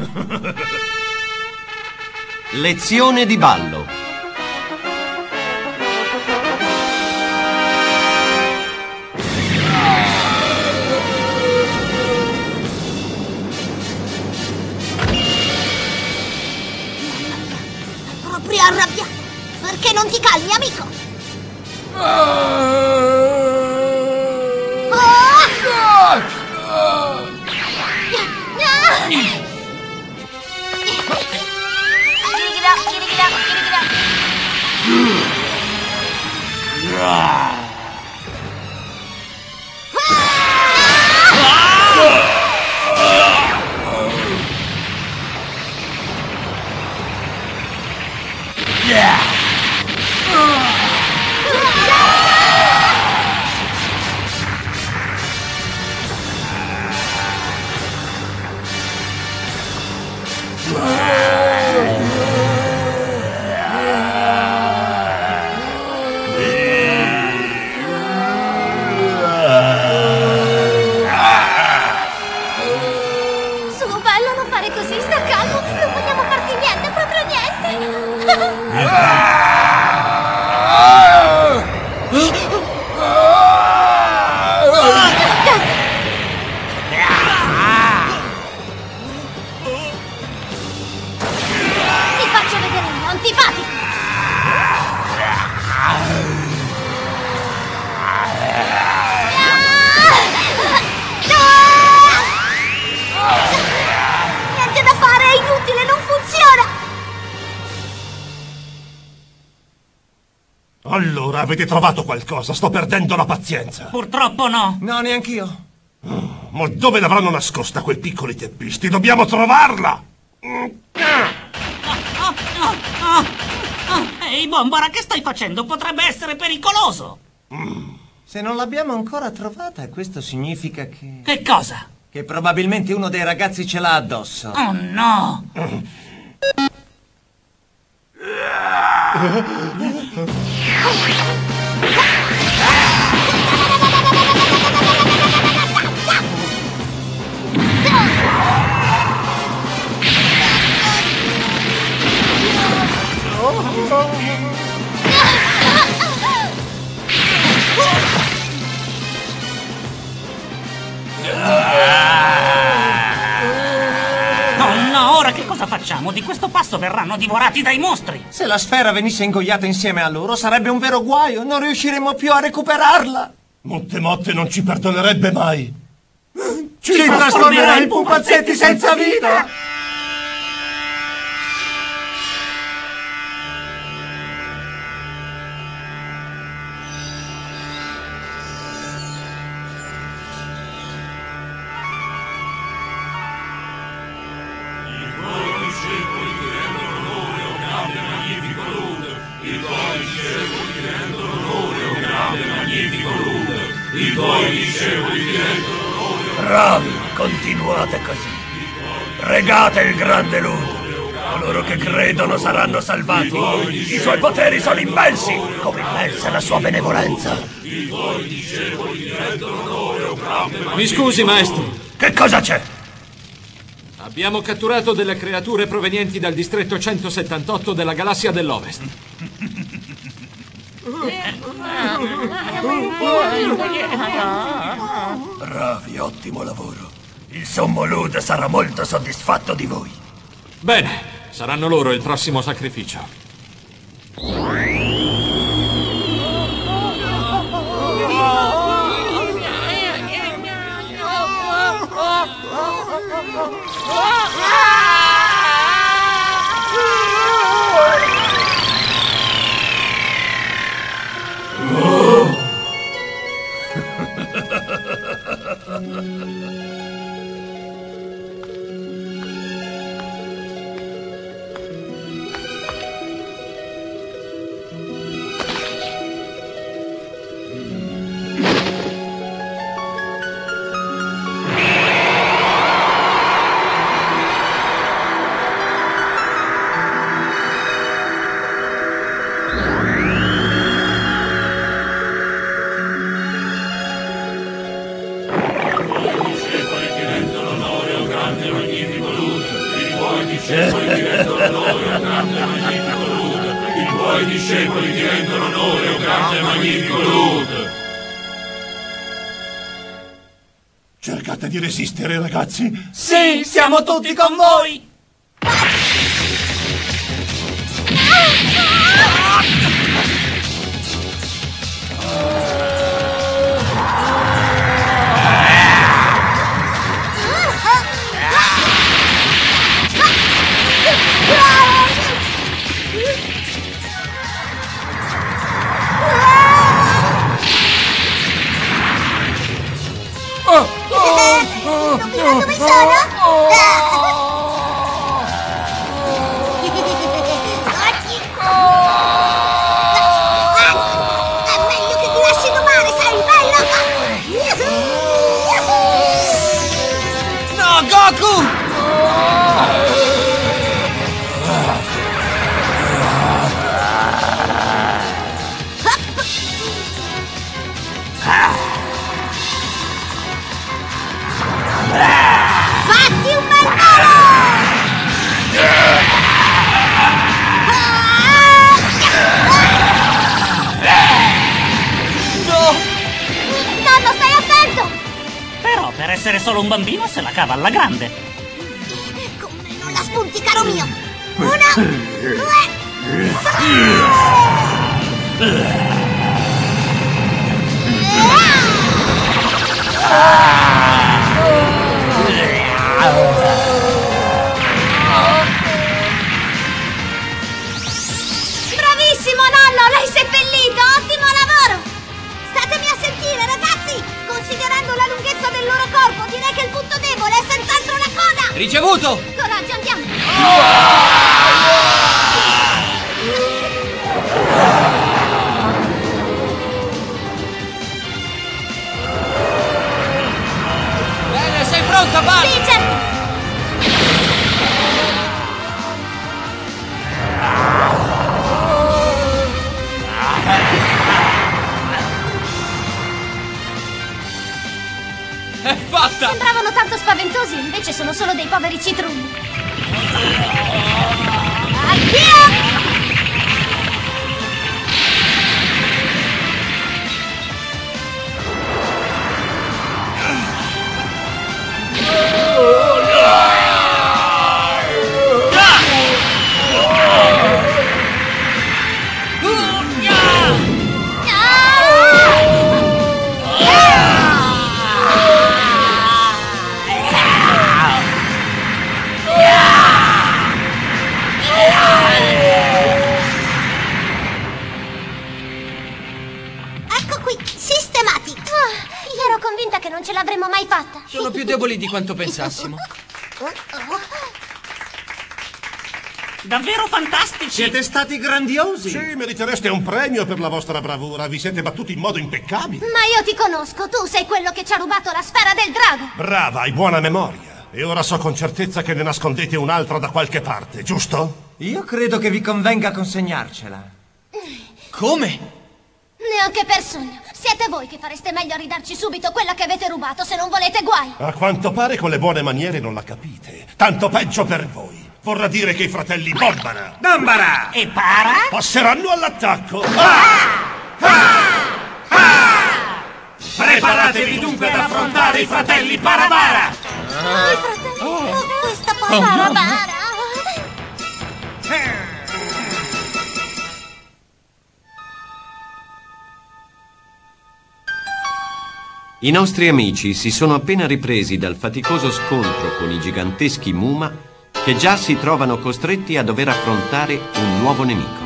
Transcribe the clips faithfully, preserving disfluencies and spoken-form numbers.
Lezione di ballo. Proprio arrabbiato. Perché non ti calmi, amico? Allora, avete trovato qualcosa? Sto perdendo la pazienza. Purtroppo no. No, neanch'io. Oh, ma dove l'avranno nascosta quei piccoli teppisti? Dobbiamo trovarla! Ehi, Bombara, che stai facendo? Potrebbe essere pericoloso. Mm. Se non l'abbiamo ancora trovata, questo significa che... Che cosa? Che probabilmente uno dei ragazzi ce l'ha addosso. Oh, no! Cosa facciamo? Di questo passo verranno divorati dai mostri! Se la sfera venisse ingoiata insieme a loro sarebbe un vero guaio, non riusciremo più a recuperarla! Motte Motte non ci perdonerebbe mai! Ci, ci trasformerà in pupazzetti senza vita! I tuoi discepoli ti rendono onore. Bravi, continuate così. Pregate il grande Lud. Coloro che credono saranno salvati. I suoi poteri sono immensi, come immensa è la sua benevolenza. I tuoi discepoli ti rendono onore, o grande magnifico. Mi scusi, maestro. Che cosa c'è? Abbiamo catturato delle creature provenienti dal distretto centosettantotto della galassia dell'Ovest. Bravi, ottimo lavoro. Il sommo Lud sarà molto soddisfatto di voi. Bene, saranno loro il prossimo sacrificio. discepoli ti rendono onore, o grande e magnifico Lud. I tuoi discepoli ti rendono onore, o grande e magnifico Lud. Cercate di resistere, ragazzi. Sì, siamo tutti con voi! Dove sono? È meglio che ti lasci domare, sei bello! No, Goku! Fatti un bel volo! No! Nonno, stai attento! Però per essere solo un bambino se la cava alla grande. Con me non la spunti, caro mio! Una, due, bravissimo, nonno! L'hai seppellito! Ottimo lavoro! Statemi a sentire, ragazzi! Considerando la lunghezza del loro corpo, direi che il punto debole è senz'altro la coda! Ricevuto! Coraggio, andiamo! Bene, sei pronta, Bart? Sì, certo! È fatta! Sembravano tanto spaventosi, invece sono solo dei poveri citrulli. Addio! Ecco qui, sistemati. Ah, io ero convinta che non ce l'avremmo mai fatta. Sono più deboli di quanto pensassimo. Davvero fantastici! Siete stati grandiosi! Sì, meritereste un premio per la vostra bravura. Vi siete battuti in modo impeccabile. Ma io ti conosco, tu sei quello che ci ha rubato la sfera del drago. Brava, hai buona memoria. E ora so con certezza che ne nascondete un'altra da qualche parte, giusto? Io credo che vi convenga consegnarcela. Come? Neanche per sogno. Siete voi che fareste meglio a ridarci subito quella che avete rubato se non volete guai. A quanto pare con le buone maniere non la capite. Tanto peggio per voi. Vorrà dire che i fratelli Bombara Bambara! E para? passeranno all'attacco. Preparatevi dunque ad affrontare i fratelli Barabara! I fratelli... Oh, questa povera bara. I nostri amici si sono appena ripresi dal faticoso scontro con i giganteschi Muma che già si trovano costretti a dover affrontare un nuovo nemico.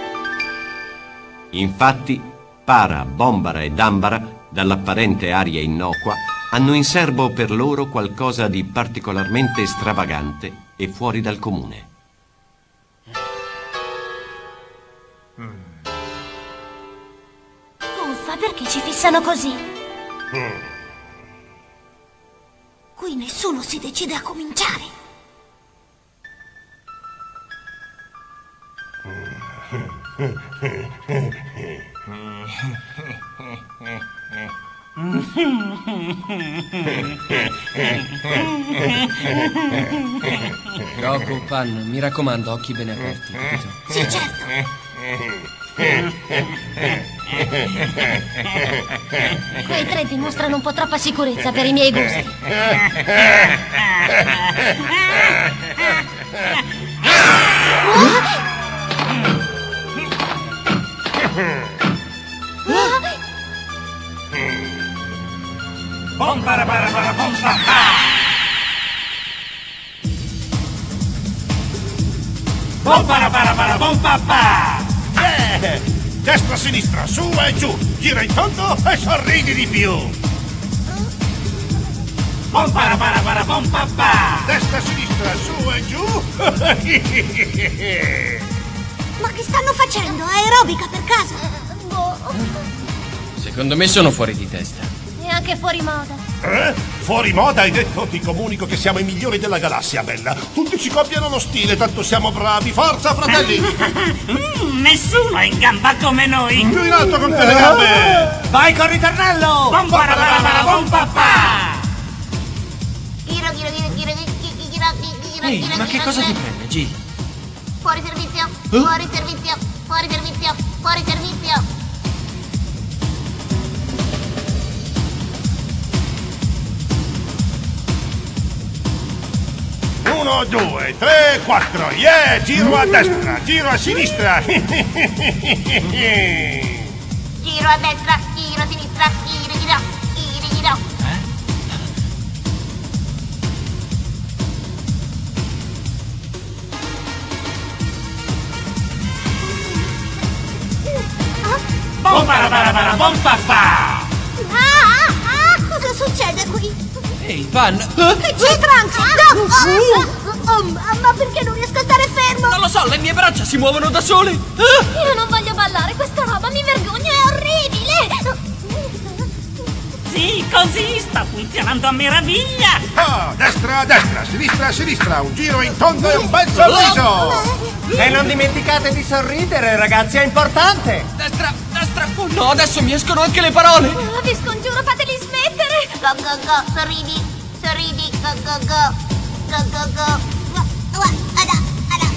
Infatti, Para, Bombara e Dambara, dall'apparente aria innocua, hanno in serbo per loro qualcosa di particolarmente stravagante e fuori dal comune. Uffa, perché ci fissano così? Qui nessuno si decide a cominciare. Goku, Pan, mi raccomando, occhi bene aperti, capito? Sì, certo. Quei tre dimostrano un po' troppa sicurezza per i miei gusti. Bom para para para bom pa pa. Bom para para para bom pa pa. Eh, destra, sinistra, su e giù. Gira in tondo e sorridi di più. Bom para para para bom pa pa. Destra, sinistra, su e giù. Ma che stanno facendo? Aerobica per caso? Secondo me sono fuori di testa. E anche fuori moda. Eh? Fuori moda hai detto? Ti comunico che siamo i migliori della galassia, bella. Tutti ci copiano lo stile, tanto siamo bravi. Forza, fratelli! Mm, nessuno è in gamba come noi. Più in alto con te le gambe! Vai col ritornello! Bom para para para bom pa pa. Giro, giro, giro, giro, giro, giro, giro, Ehi, giro, ma che giro, cosa giro. ti prende, G? Fuori servizio, fuori servizio, fuori servizio, fuori servizio. Uno, due, tre, quattro, yeah! Giro a destra, giro a sinistra. Giro a destra, giro a sinistra, giro, giro, giro, giro. Bom para para para bom pa pa. Ah, ah, ah, cosa succede qui? Ehi, Pan! Che c'è, Trunks? No! Oh, oh, ma, ma perché non riesco a stare fermo? Non lo so, le mie braccia si muovono da sole! Io non voglio ballare, questa roba mi vergogna, è orribile! Sì, così sta funzionando a meraviglia. Ah, destra, destra, sinistra, sinistra. Un giro in tondo e un bel sorriso. E non dimenticate di sorridere, ragazzi, è importante! Destra, destra! Oh no, adesso mi escono anche le parole! Oh, vi scongiuro, fateli smettere! Go, go, go, sorridi, sorridi, go, go, go, go, go, go. Ua, ua, ada, ada.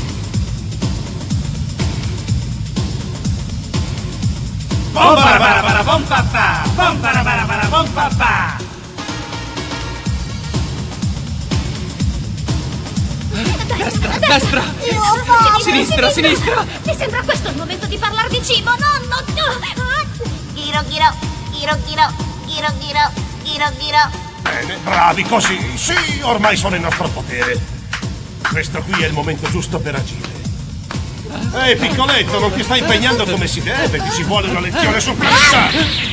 Bom para para para bom pa pa. Bom para para para bom pa pa. Destra, destra! Io ho fame! Sinistra, sinistra! Mi sembra questo il momento di parlare di cibo, nonno! Giro, giro, giro, giro, giro, giro, giro, giro. Bene, bravi così. Sì, ormai sono in nostro potere. Questo qui è il momento giusto per agire. Ehi, piccoletto, non ti stai impegnando come si deve. Ti ci vuole una lezione su fissa.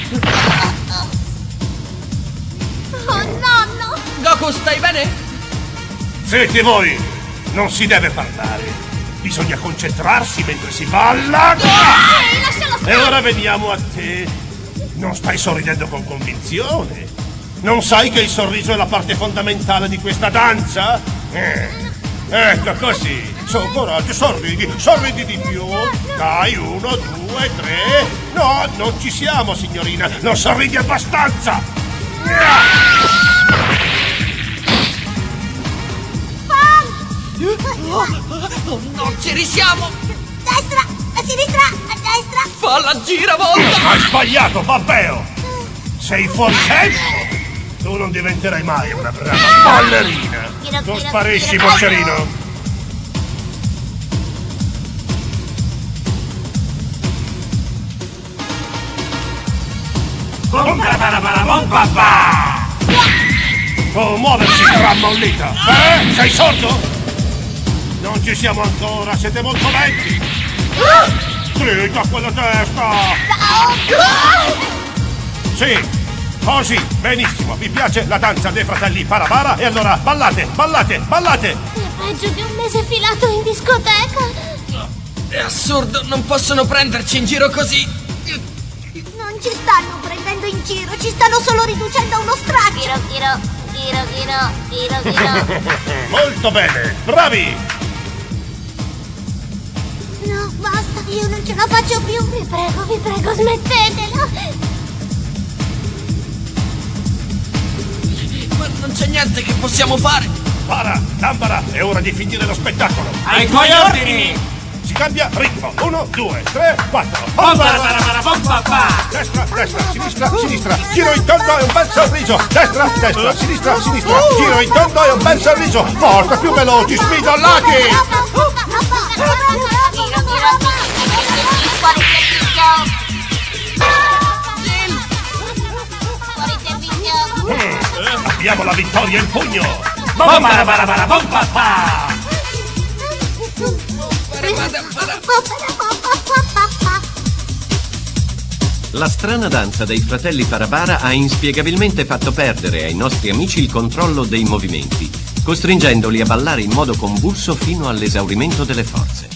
Oh, nonno! Goku, stai bene? Zitti voi! Non si deve parlare. Bisogna concentrarsi mentre si balla. Ehi, lascialo stare! E ora veniamo a te. Non stai sorridendo con convinzione? Non sai che il sorriso è la parte fondamentale di questa danza? Eh. Ecco così. Su, coraggio, sorridi, sorridi di più. Dai, uno, due, tre. No, non ci siamo, signorina. Non sorridi abbastanza. Oh no, ci risiamo! Destra, a sinistra, a destra. Fa la giravolta! Hai sbagliato, babbeo. Sei fuori tempo. Tu non diventerai mai una brava ballerina. Non sparisci, boccerino. Bom para para para bom pa pa. Oh, muoversi, rammollita. Eh? Sei sordo? Non ci siamo ancora, siete molto lenti. Dritta quella testa. Sì, così, benissimo. Vi piace la danza dei fratelli Parabara? E allora ballate, ballate, ballate. È peggio di un mese filato in discoteca. È assurdo, non possono prenderci in giro così! Non ci stanno prendendo in giro, ci stanno solo riducendo a uno straccio. Giro, giro, giro, giro, giro, giro. Molto bene, bravi. No, basta, io non ce la faccio più. Vi prego, vi prego, smettetela. Non c'è niente che possiamo fare. Para, Dambara, è ora di finire lo spettacolo. Ai tuoi ordini! Si cambia ritmo. Uno, due, tre, quattro. Bomba, para, para, bomba, pa. Destra, destra, sinistra, sinistra. Giro in tondo e un bel sorriso. Destra, destra, sinistra, sinistra. Giro in tondo e un bel sorriso. Forza, più veloci, smidollati. Mm, abbiamo la vittoria in pugno. Bomba, para, para, para, bomba, pa. La strana danza dei fratelli Parabara ha inspiegabilmente fatto perdere ai nostri amici il controllo dei movimenti, costringendoli a ballare in modo convulso fino all'esaurimento delle forze.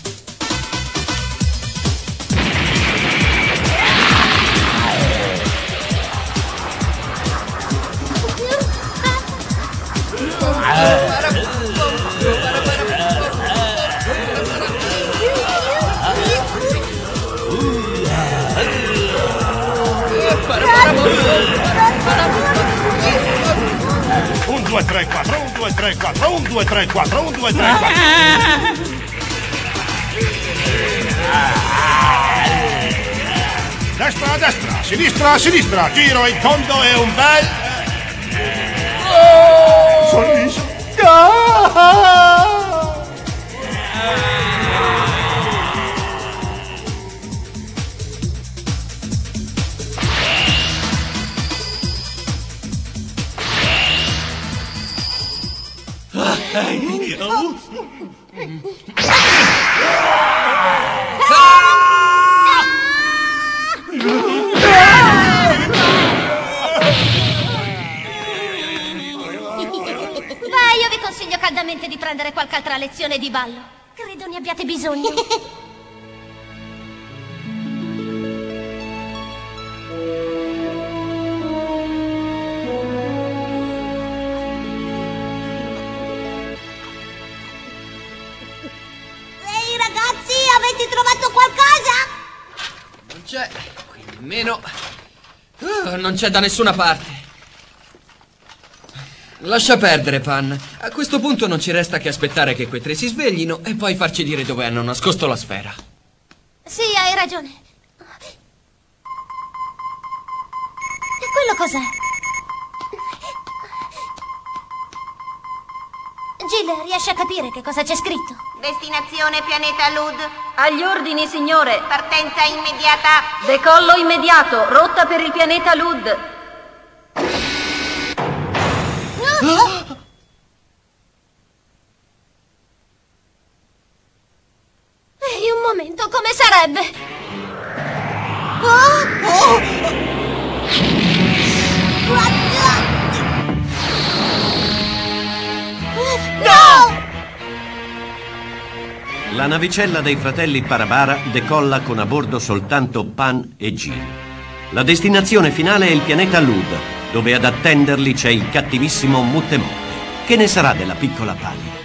Un, due, tre, quattro, un, due, tre, quattro, un, due, tre, quattro, un, due, tre, quattro. Destra, destra, sinistra, sinistra. Giro in tondo e un bel... sorriso. Beh, io vi consiglio caldamente di prendere qualche altra lezione di ballo. Credo ne abbiate bisogno. Ehi ragazzi, avete trovato qualcosa? Non c'è. Qui nemmeno. Uh, non c'è da nessuna parte. Lascia perdere, Pan. A questo punto non ci resta che aspettare che quei tre si sveglino e poi farci dire dove hanno nascosto la sfera. Sì, hai ragione. E quello cos'è? Jill, riesci a capire che cosa c'è scritto? Destinazione pianeta Lud. Agli ordini, signore. Partenza immediata. Decollo immediato. Rotta per il pianeta Lud. Ehi, un momento, come sarebbe? Oh! Oh! No! La navicella dei fratelli Parabara decolla con a bordo soltanto Pan e Jill. La destinazione finale è il pianeta Lud, dove ad attenderli c'è il cattivissimo Mutte Motte. Che ne sarà della piccola Pan?